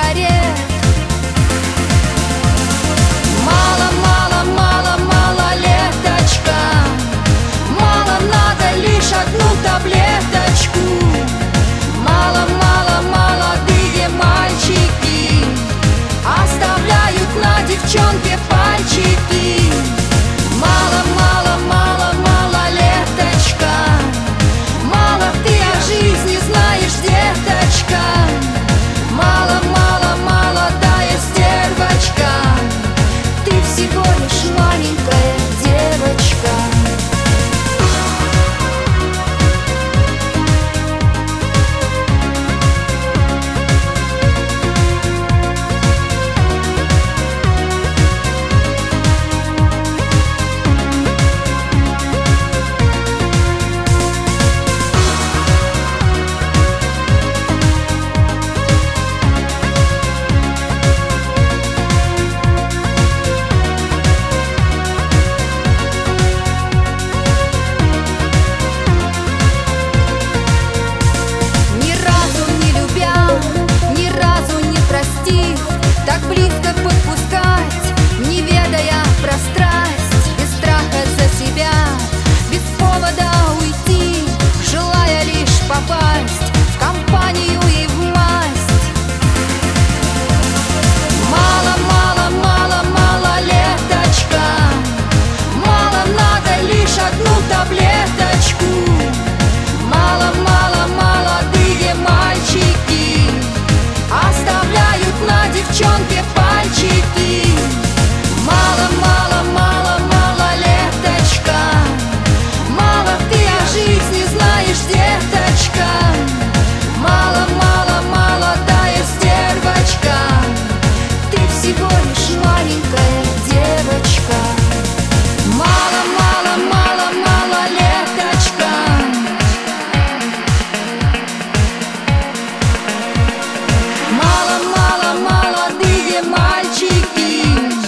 сигарет. Мало, мало, мало, малолеточка, мало, надо лишь одну таблеточку. Мало, мало, молодые мальчики оставляют на девчонке пальчики. Мало, мало, мало, малолеточка, мало, ты о жизни знаешь, деточка. Мало, мало, молодая стервочка, ты всего лишь маленькая девочка. Так близко подпускать, не ведая про страсть, без страха за себя, без повода уйти, желая лишь попасть в компанию и в масть. Мало, мало, мало, малолеточка, мало, надо лишь одну таблеточку. Мало, мало, молодые мальчики оставляют на девчонке пальчики. Мало, мало, мало, малолеточка, мало, ты о жизни знаешь, деточка. Мало, мало, молодая стервочка, ты всего лишь маленькая девочка. Мало, мало, мало, малолеточка, мало, мало, молодые мальчики.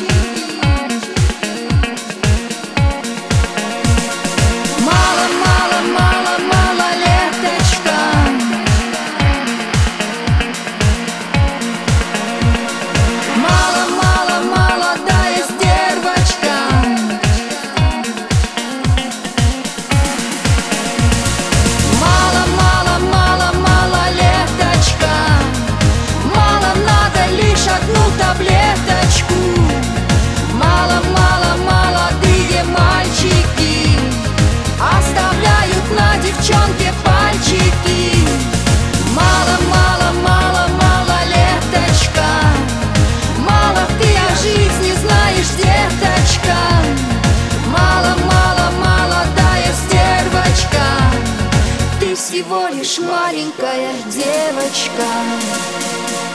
Мало, мало, мало, малолеточка. Мало, мало, молодая стервочка. Мало, мало, мало, малолеточка, мало, надо лишь одну таблеточку. Мало, мало, молодые мальчики оставляют на девчонке пальчики. Мало, мало, мало, малолеточка, мало, ты о жизни знаешь, деточка. Мало, мало, молодая стервочка, ты всего лишь маленькая девочка.